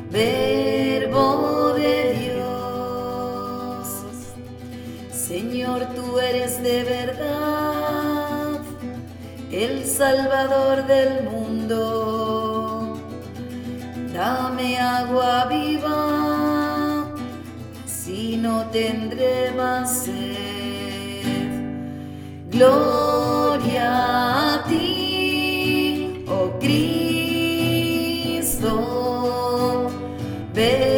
Verbo de Dios. Señor, tú eres de verdad el Salvador del mundo. Dame agua viva, si no tendré más sed. Gloria a ti, oh Cristo.